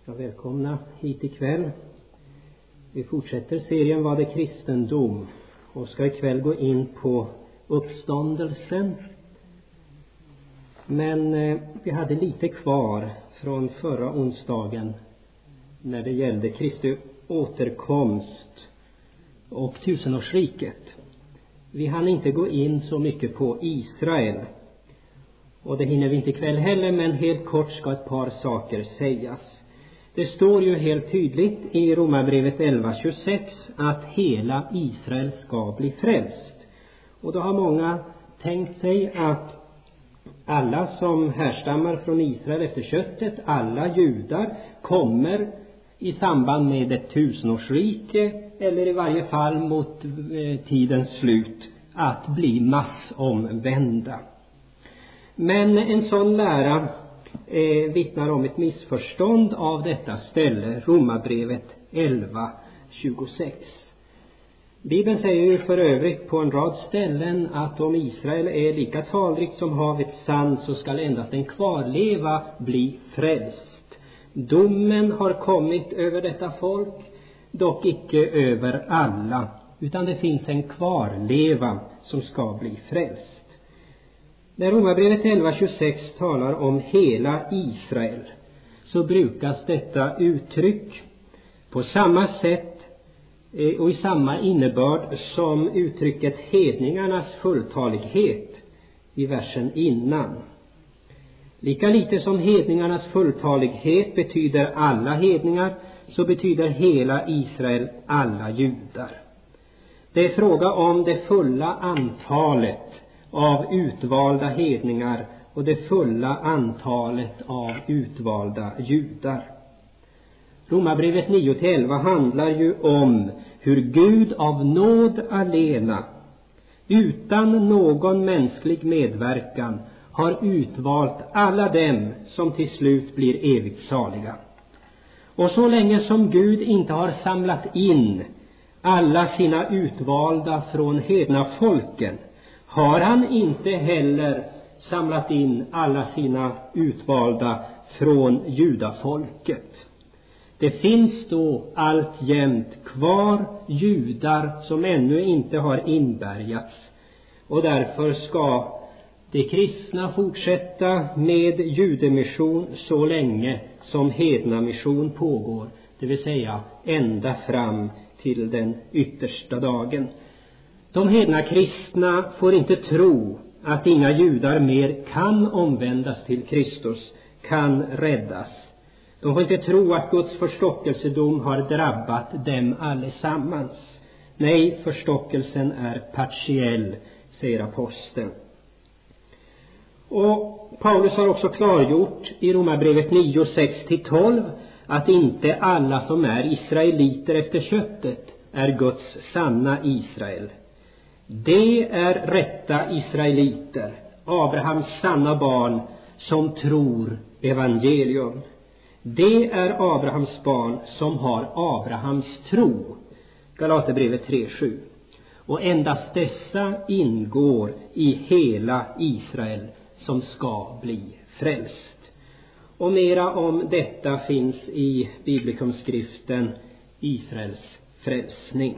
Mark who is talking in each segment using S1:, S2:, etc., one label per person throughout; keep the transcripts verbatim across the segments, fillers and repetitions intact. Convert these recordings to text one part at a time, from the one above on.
S1: Ja, välkomna hit ikväll. Vi fortsätter serien Vad är kristendom? Och ska ikväll gå in på uppståndelsen. Men eh, vi hade lite kvar från förra onsdagen när det gällde Kristi återkomst och tusenårsriket. Vi hann inte gå in så mycket på Israel. Och det hinner vi inte ikväll heller, men helt kort ska ett par saker sägas. Det står ju helt tydligt i Romarbrevet elva tjugosex att hela Israel ska bli frälst. Och då har många tänkt sig att alla som härstammar från Israel efter köttet, alla judar, kommer i samband med ett tusenårsrike eller i varje fall mot eh, tidens slut att bli massomvända. Men en sån lära eh, vittnar om ett missförstånd av detta ställe, Romarbrevet elva tjugosex. Bibeln säger ju för övrigt på en rad ställen att om Israel är lika talrikt som havets sand så skall endast en kvarleva bli frälst. Domen har kommit över detta folk, dock icke över alla, utan det finns en kvarleva som ska bli frälst. När Romarbrevet elva tjugosex talar om hela Israel så brukas detta uttryck på samma sätt och i samma innebörd som uttrycket hedningarnas fulltalighet i versen innan. Lika lite som hedningarnas fulltalighet betyder alla hedningar, så betyder hela Israel alla judar. Det är fråga om det fulla antalet av utvalda hedningar och det fulla antalet av utvalda judar. Romarbrevet nio till elva handlar ju om hur Gud av nåd alena, utan någon mänsklig medverkan, har utvalt alla dem som till slut blir evigt saliga. Och så länge som Gud inte har samlat in alla sina utvalda från hedna folken, har han inte heller samlat in alla sina utvalda från judafolket. Det finns då alltjämt kvar judar som ännu inte har inbärgats. Och därför ska de kristna fortsätta med judemission så länge som hedna mission pågår. Det vill säga ända fram till den yttersta dagen. De hedna kristna får inte tro att inga judar mer kan omvändas till Kristus, kan räddas. De får inte tro att Guds förstockelsedom har drabbat dem allesammans. Nej, förstockelsen är partiell, säger aposteln. Och Paulus har också klargjort i Romarbrevet nio sex till tolv att inte alla som är israeliter efter köttet är Guds sanna Israel. Det är rätta israeliter, Abrahams sanna barn, som tror evangelium. Det är Abrahams barn som har Abrahams tro. Galaterbrevet tre sju. Och endast dessa ingår i hela Israel som ska bli frälst. Och mera om detta finns i biblikumskriften Israels frälsning.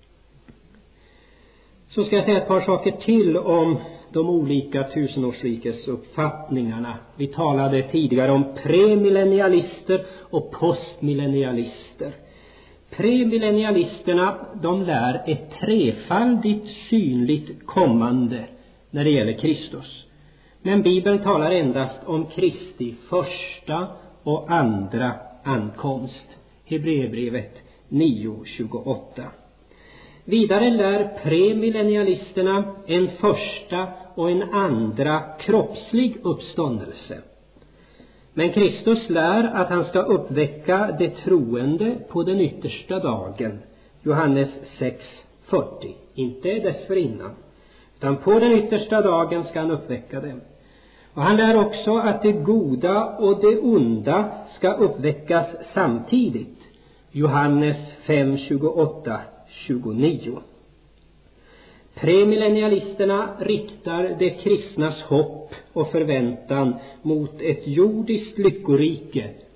S1: Så ska jag säga ett par saker till om de olika tusenårsrikes uppfattningarna. Vi talade tidigare om premillennialister och postmillennialister. Premillennialisterna, de lär ett trefaldigt synligt kommande när det gäller Kristus. Men Bibeln talar endast om Kristi första och andra ankomst. Hebreerbrevet nio tjugoåtta. Vidare lär premillennialisterna en första och en andra kroppslig uppståndelse. Men Kristus lär att han ska uppväcka det troende på den yttersta dagen. Johannes sex fyrtio. Inte dessförinnan, utan på den yttersta dagen ska han uppväcka dem. Och han lär också att det goda och det onda ska uppväckas samtidigt. Johannes fem tjugoåtta tjugonio. Premillennialisterna riktar det kristnas hopp och förväntan mot ett jordiskt lyckorike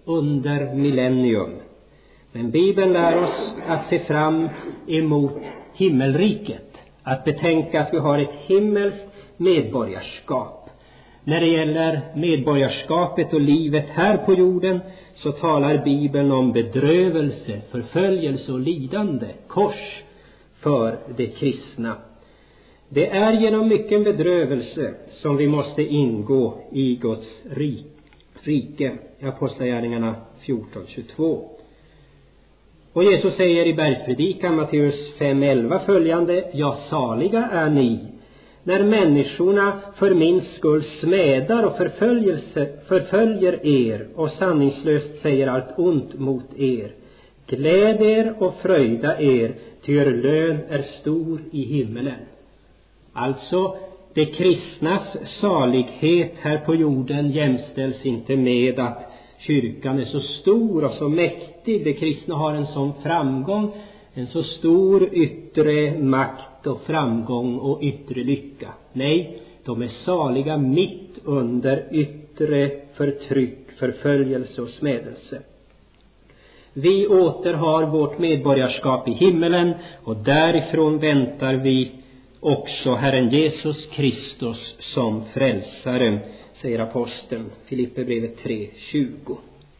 S1: under millennium. Men Bibeln lär oss att se fram emot himmelriket. Att betänka att vi har ett himmelskt medborgarskap. När det gäller medborgarskapet och livet här på jorden så talar Bibeln om bedrövelse, förföljelse och lidande, kors för de kristna. Det är genom mycken bedrövelse som vi måste ingå i Guds rike. Apostlagärningarna fjorton tjugotvå. Och Jesus säger i bergspredikan Matteus fem elva följande: ja, saliga är ni när människorna för min skull smädar och förföljelse, förföljer er och sanningslöst säger allt ont mot er. Gläd er och fröjda er, ty er lön är stor i himmelen. Alltså, det kristnas salighet här på jorden jämställs inte med att kyrkan är så stor och så mäktig. Det kristna har en sån framgång, en så stor yttre makt och framgång och yttre lycka. Nej, de är saliga mitt under yttre förtryck, förföljelse och smädelse. Vi återhar vårt medborgarskap i himmelen och därifrån väntar vi också Herren Jesus Kristus som frälsare, säger aposteln, Filipperbrevet tre tjugo.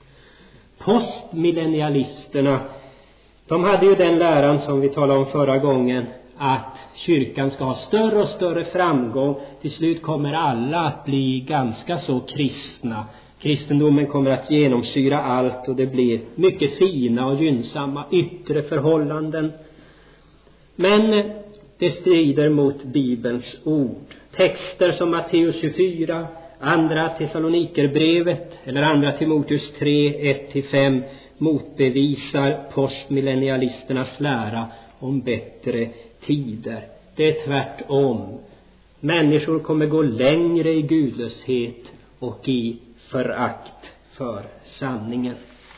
S1: Postmillennialisterna, de hade ju den läran som vi talade om förra gången, att kyrkan ska ha större och större framgång. Till slut kommer alla att bli ganska så kristna. Kristendomen kommer att genomsyra allt och det blir mycket fina och gynnsamma yttre förhållanden. Men det strider mot Bibelns ord. Texter som Matteus tjugofyra, andra Thessalonikerbrevet eller andra Timoteus tre ett till fem motbevisar postmillennialisternas lära om bättre tider. Det är tvärtom. Människor kommer gå längre i gudlöshet och i förakt för sanningen.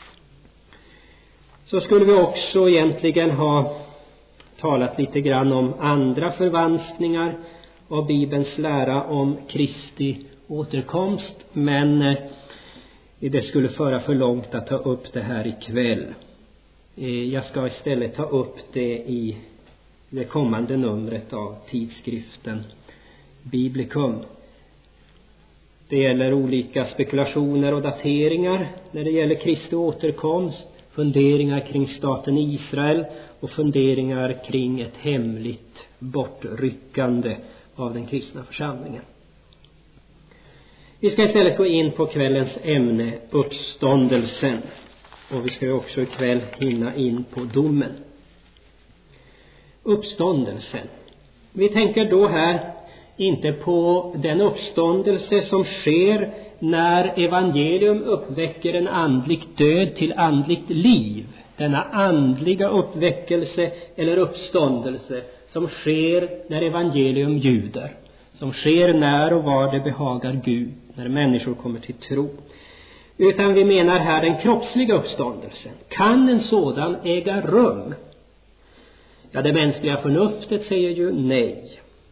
S1: Så skulle vi också egentligen ha talat lite grann om andra förvanskningar av Bibelns lära om Kristi återkomst, men det skulle föra för långt att ta upp det här ikväll. Jag ska istället ta upp det i det kommande numret av tidskriften Biblicum. Det gäller olika spekulationer och dateringar när det gäller Kristi återkomst, funderingar kring staten Israel och funderingar kring ett hemligt bortryckande av den kristna församlingen. Vi ska istället gå in på kvällens ämne, uppståndelsen. Och vi ska också ikväll hinna in på domen. Uppståndelsen. Vi tänker då här inte på den uppståndelse som sker när evangelium uppväcker en andlig död till andligt liv. Denna andliga uppväckelse eller uppståndelse som sker när evangelium ljuder. Som sker när och var det behagar Gud, när människor kommer till tro. Utan vi menar här den kroppsliga uppståndelsen. Kan en sådan äga rum? Ja, det mänskliga förnuftet säger ju nej.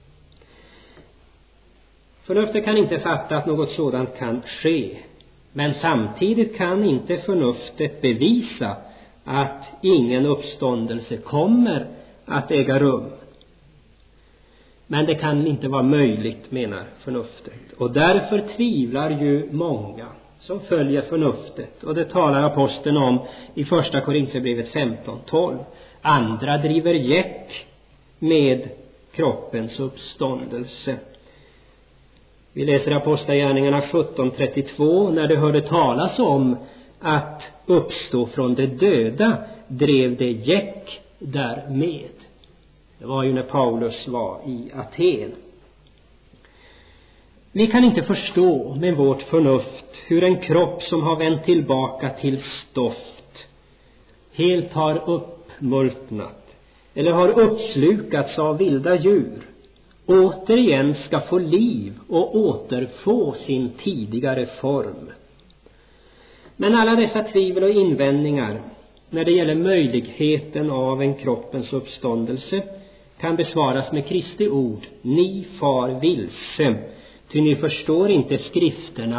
S1: Förnuftet kan inte fatta att något sådant kan ske. Men samtidigt kan inte förnuftet bevisa att ingen uppståndelse kommer att äga rum. Men det kan inte vara möjligt, menar förnuftet. Och därför tvivlar ju många som följer förnuftet. Och det talar aposteln om i första Korinthierbrevet femton tolv. Andra driver gäck med kroppens uppståndelse. Vi läser Apostlagärningarna sjutton trettiotvå. När de hörde talas om att uppstå från de döda drev de gäck därmed. Det var ju när Paulus var i Aten. Vi kan inte förstå med vårt förnuft hur en kropp som har vänt tillbaka till stoft helt har uppmultnat eller har uppslukats av vilda djur återigen ska få liv och återfå sin tidigare form. Men alla dessa tvivel och invändningar när det gäller möjligheten av en kroppens uppståndelse kan besvaras med Kristi ord: ni far vilse, ty ni förstår inte skrifterna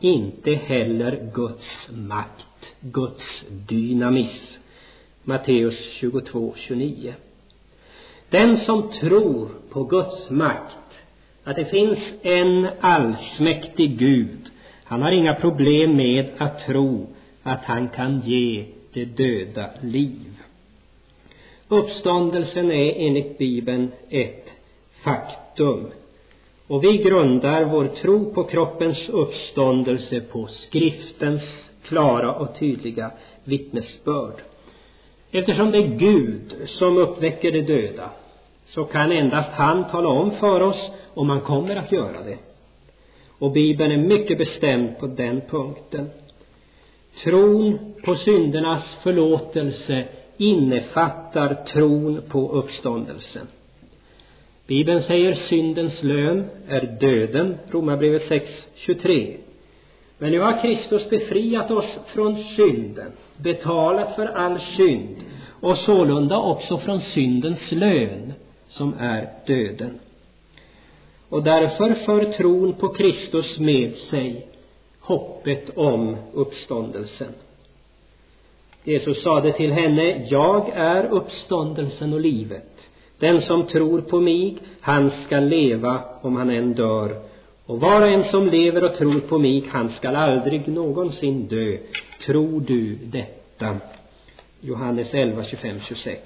S1: inte heller Guds makt, Guds dynamism. Matteus tjugotvå tjugonio. Den som tror på Guds makt, att det finns en allsmäktig Gud, han har inga problem med att tro att han kan ge det döda liv. Uppståndelsen är enligt Bibeln ett faktum. Och vi grundar vår tro på kroppens uppståndelse på skriftens klara och tydliga vittnesbörd. Eftersom det är Gud som uppväcker det döda, så kan endast han tala om för oss om han kommer att göra det. Och Bibeln är mycket bestämd på den punkten. Tron på syndernas förlåtelse innefattar tron på uppståndelsen. Bibeln säger syndens lön är döden, Romarbrevet sex tjugotre. Men nu har Kristus befriat oss från synden, betalat för all synd och sålunda också från syndens lön, som är döden. Och därför för tron på Kristus med sig hoppet om uppståndelsen. Jesus sade till henne: jag är uppståndelsen och livet. Den som tror på mig, han ska leva om han än dör. Och var och en som lever och tror på mig, han ska aldrig någonsin dö. Tror du detta? Johannes elva tjugofem tjugosex.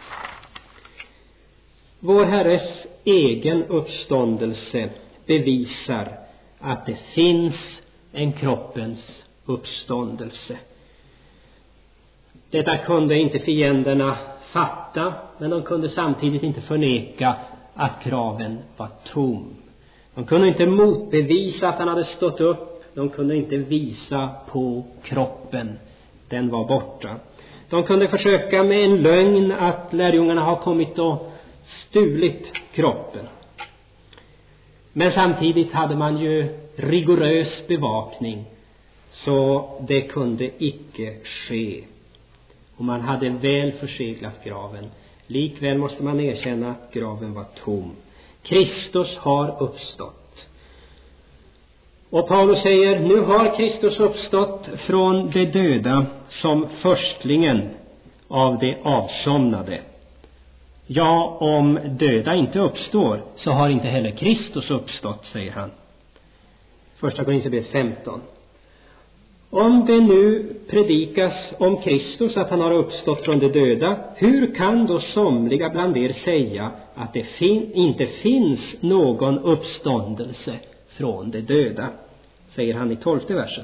S1: Vår Herres egen uppståndelse bevisar att det finns en kroppens uppståndelse. Detta kunde inte fienderna fatta, men de kunde samtidigt inte förneka att graven var tom. De kunde inte motbevisa att han hade stått upp. De kunde inte visa på kroppen. Den var borta. De kunde försöka med en lögn att lärjungarna har kommit och stulit kroppen. Men samtidigt hade man ju rigorös bevakning, så det kunde icke ske. Och man hade väl förseglat graven. Likväl måste man erkänna att graven var tom. Kristus har uppstått. Och Paulus säger: nu har Kristus uppstått från de döda som förstlingen av de avsomnade. Ja, om döda inte uppstår, så har inte heller Kristus uppstått, säger han. Första Korinthierbrevet femton. Om det nu predikas om Kristus, att han har uppstått från de döda, hur kan då somliga bland er säga att det fin- inte finns någon uppståndelse från de döda? Säger han i tolfte versen.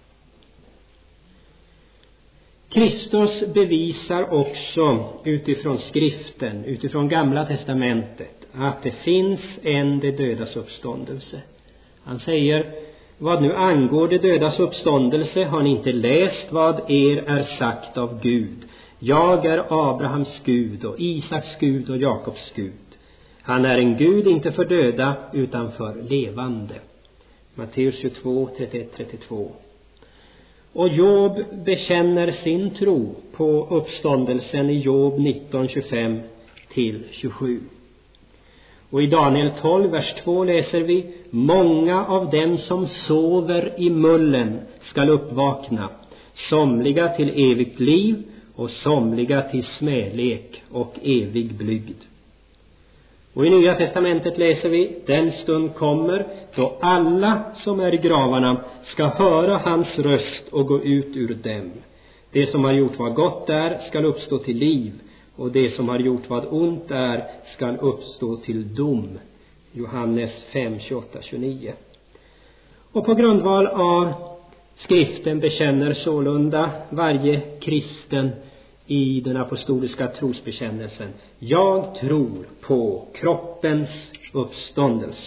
S1: Kristus bevisar också utifrån skriften, utifrån Gamla testamentet, att det finns en de dödas uppståndelse. Han säger: vad nu angår det dödas uppståndelse, har ni inte läst vad er är sagt av Gud? Jag är Abrahams Gud och Isaks Gud och Jakobs Gud. Han är en Gud inte för döda utan för levande. Matteus tjugotvå trettioett trettiotvå. Och Job bekänner sin tro på uppståndelsen i Job nitton tjugofem till tjugosju. Och i Daniel tolv, vers två läser vi: många av dem som sover i mullen skall uppvakna, somliga till evigt liv och somliga till smälek och evig blygd. Och i Nya testamentet läser vi: den stund kommer då alla som är i gravarna ska höra hans röst och gå ut ur dem. Det som har gjort vad gott är skall uppstå till liv, och det som har gjort vad ont är skall uppstå till dom. Johannes fem tjugoåtta tjugonio. Och på grundval av skriften bekänner sålunda varje kristen i den apostoliska trosbekännelsen: jag tror på kroppens uppståndelse.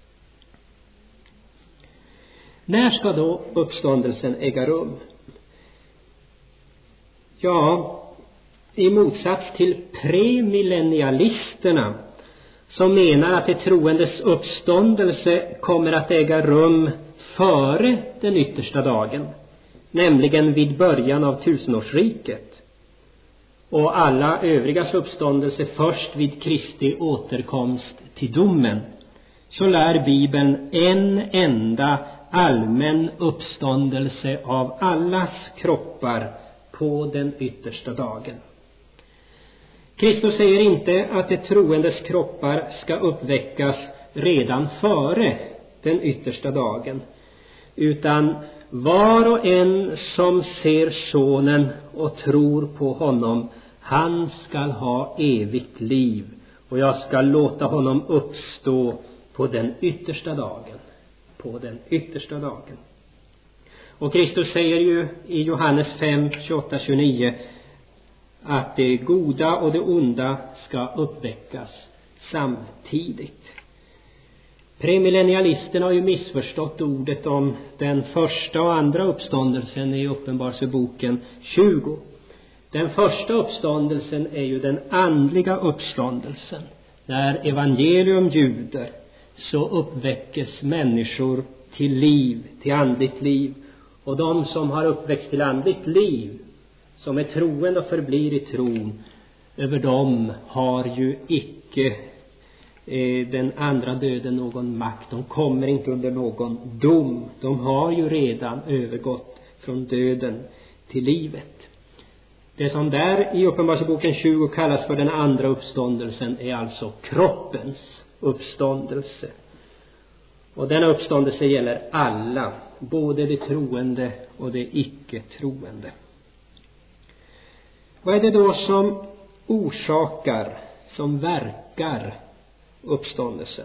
S1: När ska då uppståndelsen äga rum? Ja, i motsats till premillennialisterna, som menar att det troendes uppståndelse kommer att äga rum före den yttersta dagen, nämligen vid början av tusenårsriket, och alla övrigas uppståndelse först vid Kristi återkomst till domen, så lär Bibeln en enda allmän uppståndelse av allas kroppar på den yttersta dagen. Kristus säger inte att de troendes kroppar ska uppväckas redan före den yttersta dagen, utan var och en som ser sonen och tror på honom, han skall ha evigt liv, och jag ska låta honom uppstå på den yttersta dagen. På den yttersta dagen. Och Kristus säger ju i Johannes fem, tjugoåtta till tjugonio att det goda och det onda ska uppväckas samtidigt. Premillennialisterna har ju missförstått ordet om den första och andra uppståndelsen i Uppenbarelseboken tjugo. Den första uppståndelsen är ju den andliga uppståndelsen. När evangelium ljuder så uppväckes människor till liv, till andligt liv. Och de som har uppväxt till andligt liv, som är troende och förblir i tron, över dem har ju icke eh, den andra döden någon makt. De kommer inte under någon dom. De har ju redan övergått från döden till livet. Det som där i Uppenbarelseboken tjugo kallas för den andra uppståndelsen är alltså kroppens uppståndelse. Och denna uppståndelse gäller alla, både de troende och de icke troende. Vad är det då som orsakar, som verkar uppståndelsen?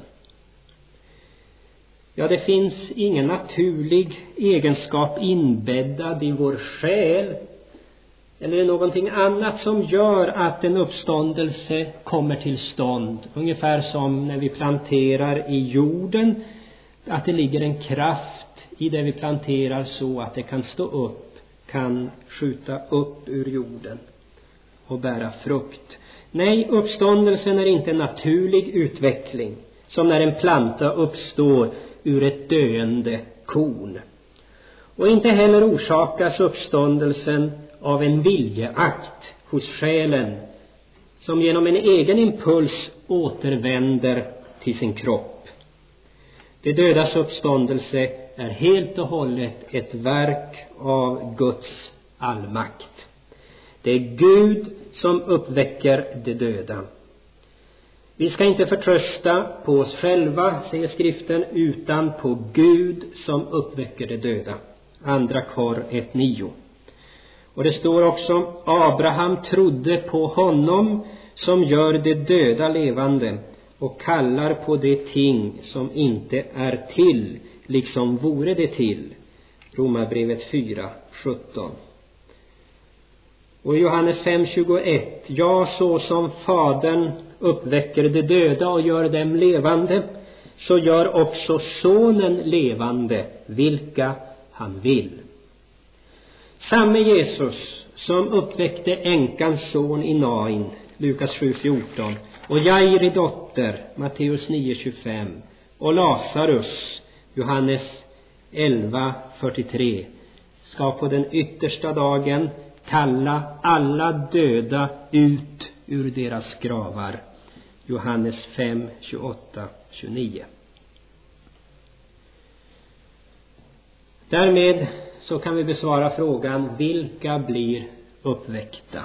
S1: Ja, det finns ingen naturlig egenskap inbäddad i vår själ eller någonting annat som gör att en uppståndelse kommer till stånd. Ungefär som när vi planterar i jorden, att det ligger en kraft i det vi planterar så att det kan stå upp, kan skjuta upp ur jorden och bära frukt. Nej, uppståndelsen är inte en naturlig utveckling, som när en planta uppstår ur ett döende korn. Och inte heller orsakas uppståndelsen av en viljeakt hos själen, som genom en egen impuls återvänder till sin kropp. Det dödas uppståndelse är helt och hållet ett verk av Guds allmakt. Det är Gud som uppväcker det döda. Vi ska inte förtrösta på oss själva, säger skriften, utan på Gud som uppväcker det döda. Andra Kor ett nio. Och det står också: Abraham trodde på honom som gör det döda levande och kallar på de ting som inte är till, liksom vore det till. Romarbrevet fyra sjutton. Och i Johannes fem tjugoett: ja, så som Fadern uppväcker de döda och gör dem levande, så gör också Sonen levande vilka han vill. Samme Jesus som uppväckte änkans son i Nain, Lukas sju fjorton, och Jairi dotter, Matteus nio tjugofem, och Lazarus, Johannes elva fyrtiotre, ska på den yttersta dagen kalla alla döda ut ur deras gravar. Johannes fem tjugoåtta till tjugonio. Därmed så kan vi besvara frågan: vilka blir uppväckta?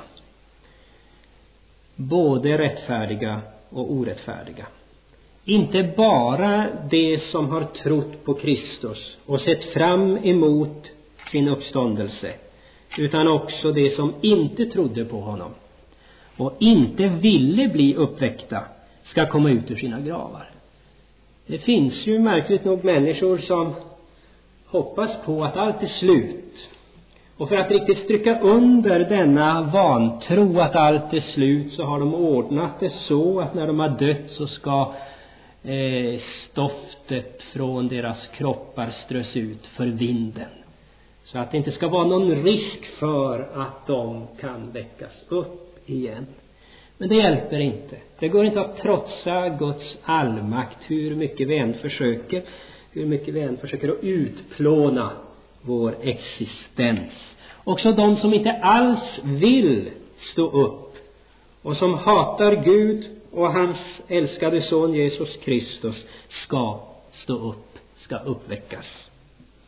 S1: Både rättfärdiga och orättfärdiga. Inte bara de som har trott på Kristus och sett fram emot sin uppståndelse, utan också de som inte trodde på honom och inte ville bli uppväckta ska komma ut ur sina gravar. Det finns ju märkligt nog människor som hoppas på att allt är slut. Och för att riktigt stryka under denna vantro att allt är slut, så har de ordnat det så att när de har dött så ska eh, stoftet från deras kroppar strös ut för vinden. Så att det inte ska vara någon risk för att de kan väckas upp igen. Men det hjälper inte. Det går inte att trotsa Guds allmakt hur mycket vi än försöker. Hur mycket vi än försöker att utplåna vår existens. Också de som inte alls vill stå upp och som hatar Gud och hans älskade son Jesus Kristus ska stå upp, ska uppväckas.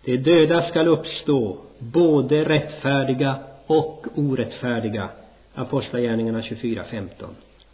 S1: De döda skall uppstå, både rättfärdiga och orättfärdiga. Apostlagärningarna tjugofyra femton.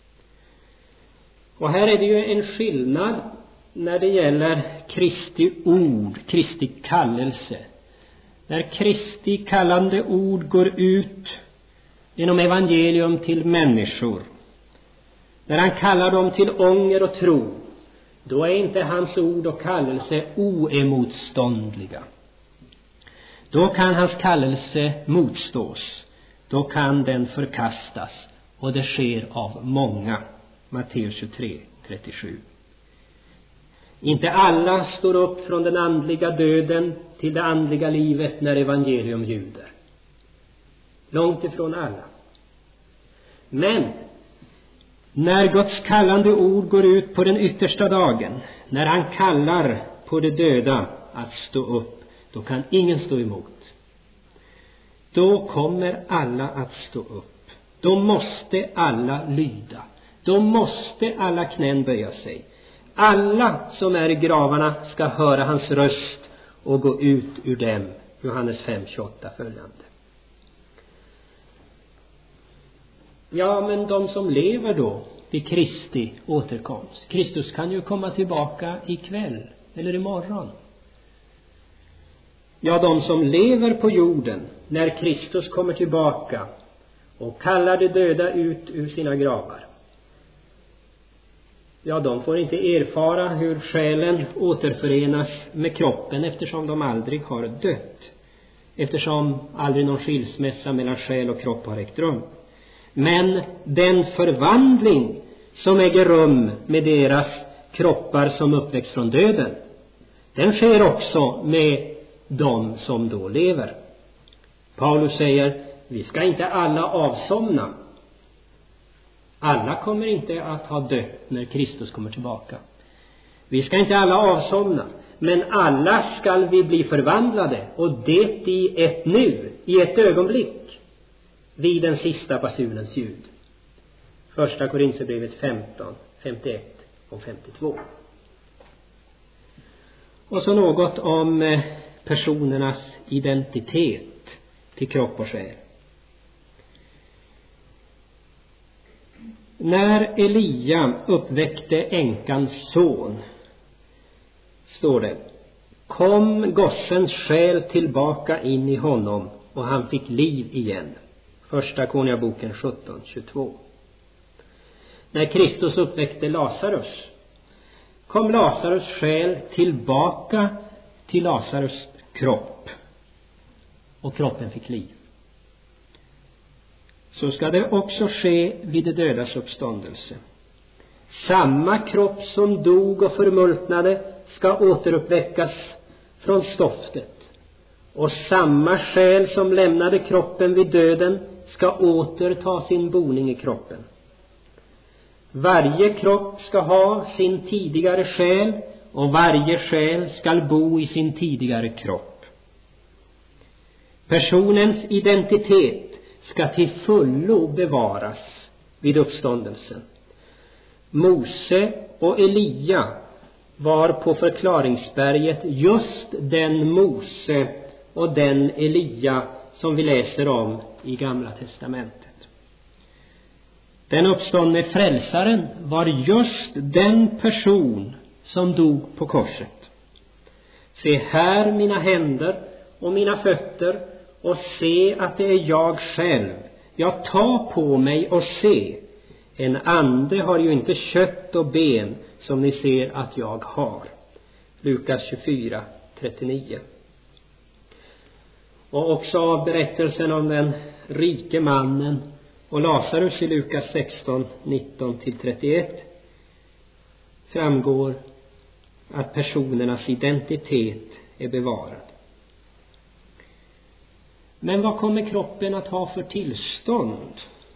S1: Och här är det ju en skillnad när det gäller Kristi ord, Kristi kallelse. När Kristi kallande ord går ut genom evangelium till människor, när han kallar dem till ånger och tro, då är inte hans ord och kallelse oemotståndliga. Då kan hans kallelse motstås. Då kan den förkastas. Och det sker av många. Matteus tjugotre trettiosju. Inte alla står upp från den andliga döden till det andliga livet när evangelium ljuder. Långt ifrån alla. Men när Guds kallande ord går ut på den yttersta dagen, när han kallar på de döda att stå upp, då kan ingen stå emot. Då kommer alla att stå upp. Då måste alla lyda. Då måste alla knän böja sig. Alla som är i gravarna ska höra hans röst och gå ut ur dem. Johannes fem tjugoåtta följande. Ja, men de som lever då vid Kristi återkomst. Kristus kan ju komma tillbaka ikväll eller imorgon. Ja, de som lever på jorden när Kristus kommer tillbaka och kallar de döda ut ur sina gravar. Ja, de får inte erfara hur själen återförenas med kroppen, eftersom de aldrig har dött. Eftersom aldrig någon skilsmässa mellan själ och kropp har ägt rum. Men den förvandling som äger rum med deras kroppar som uppväxt från döden, den sker också med de som då lever. Paulus säger, vi ska inte alla avsomna. Alla kommer inte att ha dött när Kristus kommer tillbaka. Vi ska inte alla avsomna, men alla skall vi bli förvandlade, och det i ett nu, i ett ögonblick, vid den sista basunens ljud. Första Korinthierbrevet femton, femtioett och femtiotvå. Och så något om personernas identitet till kropp och själ. När Elia uppväckte änkans son, står det, kom gossens själ tillbaka in i honom och han fick liv igen. Första Konungaboken sjutton tjugotvå. När Kristus uppväckte Lazarus, kom Lazarus själ tillbaka till Lazarus kropp och kroppen fick liv. Så ska det också ske vid det dödas uppståndelse. Samma kropp som dog och förmultnade ska återuppväckas från stoftet, och samma själ som lämnade kroppen vid döden ska åter ta sin boning i kroppen. Varje kropp ska ha sin tidigare själ, och varje själ ska bo i sin tidigare kropp. Personens identitet ska till fullo bevaras vid uppståndelsen. Mose och Elia var på förklaringsberget just den Mose och den Elia som vi läser om i Gamla testamentet. Den uppståndne frälsaren var just den person som dog på korset. Se här mina händer och mina fötter, och se att det är jag själv. Jag tar på mig och se. En ande har ju inte kött och ben som ni ser att jag har. Lukas tjugofyra trettionio. Och också av berättelsen om den rike mannen och Lazarus i Lukas sexton nitton till trettioett framgår att personernas identitet är bevarad. Men vad kommer kroppen att ha för tillstånd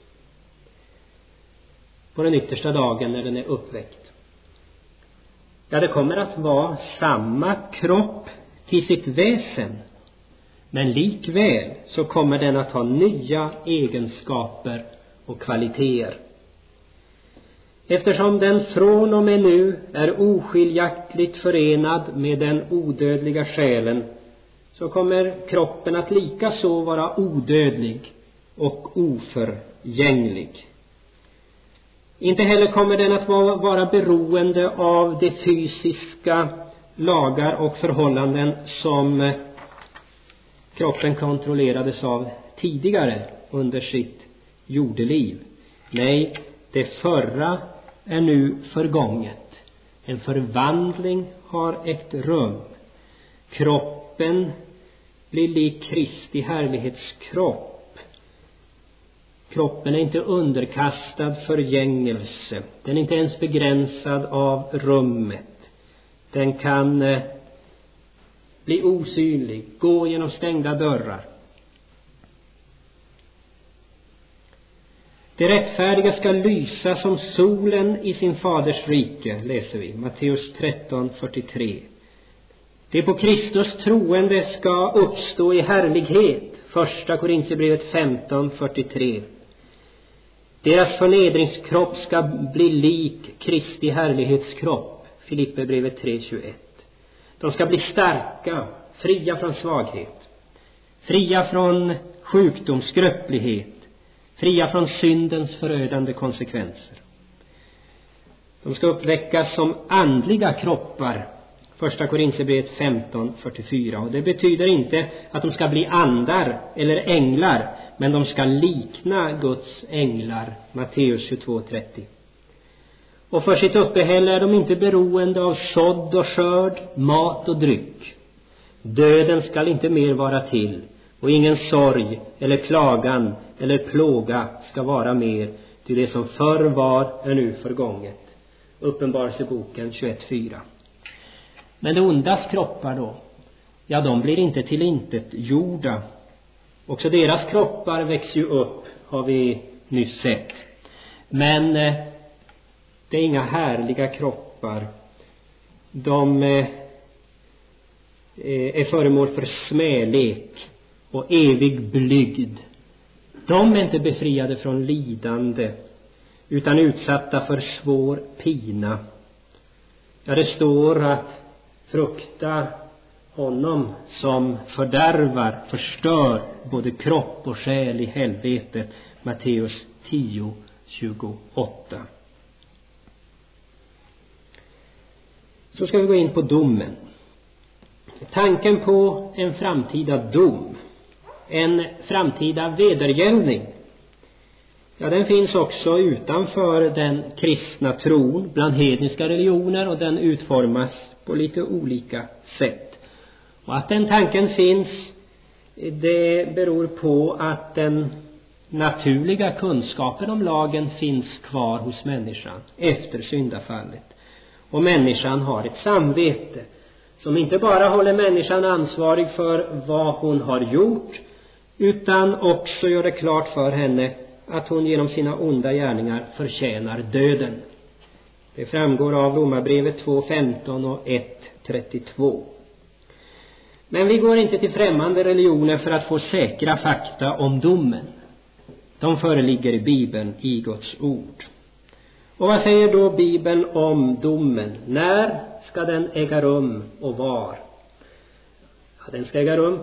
S1: på den yttersta dagen när den är uppväckt? Ja, det kommer att vara samma kropp till sitt väsen, men likväl så kommer den att ha nya egenskaper och kvaliteter. Eftersom den från och med nu är oskiljaktigt förenad med den odödliga själen, så kommer kroppen att lika så vara odödlig och oförgänglig. Inte heller kommer den att vara beroende av de fysiska lagar och förhållanden som kroppen kontrollerades av tidigare under sitt jordeliv. Nej, det förra är nu förgånget. En förvandling har ägt rum. Kroppen blir lik Kristi härlighetskropp. Kroppen är inte underkastad förgängelse. Den är inte ens begränsad av rummet. Den kan eh, bli osynlig, gå genom stängda dörrar. Det rättfärdiga ska lysa som solen i sin faders rike, läser vi, Matteus tretton fyrtiotre. Det på Kristus troende ska uppstå i härlighet, första Korinthierbrevet femton fyrtiotre. Deras förnedringskropp ska bli lik Kristi härlighetskropp, Filipperbrevet tre tjugoett. De ska bli starka, fria från svaghet, fria från sjukdom, skröplighet, fria från syndens förödande konsekvenser. De ska uppväckas som andliga kroppar, första Korinthierbrevet femton fyrtiofyra. Och det betyder inte att de ska bli andar eller änglar, men de ska likna Guds änglar, Matteus tjugotvå trettio. Och för sitt uppehälle är de inte beroende av sådd och skörd, mat och dryck. Döden ska inte mer vara till, och ingen sorg eller klagan eller plåga ska vara mer, till det som förr var är nu förgånget. Uppenbarelseboken tjugoett fyra. Men det ondas kroppar då, ja, de blir inte till intet jorda. Också deras kroppar växer ju upp, har vi nyss sett. Men eh, det är inga härliga kroppar. De eh, är föremål för smälek och evig blygd. De är inte befriade från lidande, utan utsatta för svår pina. Ja, det står att frukta honom som fördärvar, förstör både kropp och själ i helvetet, Matteus tio tjugoåtta. Så ska vi gå in på domen. Tanken på en framtida dom, en framtida vedergällning, ja, den finns också utanför den kristna tron bland hedniska religioner, och den utformas på lite olika sätt. Och att den tanken finns, det beror på att den naturliga kunskapen om lagen finns kvar hos människan efter syndafallet. Och människan har ett samvete som inte bara håller människan ansvarig för vad hon har gjort, utan också gör det klart för henne att hon genom sina onda gärningar förtjänar döden. Det framgår av Romarbrevet två femton och ett trettiotvå. Men vi går inte till främmande religioner för att få säkra fakta om domen. De föreligger i Bibeln, i Guds ord. Och vad säger då Bibeln om domen? När ska den äga rum och var? Ja, den ska äga rum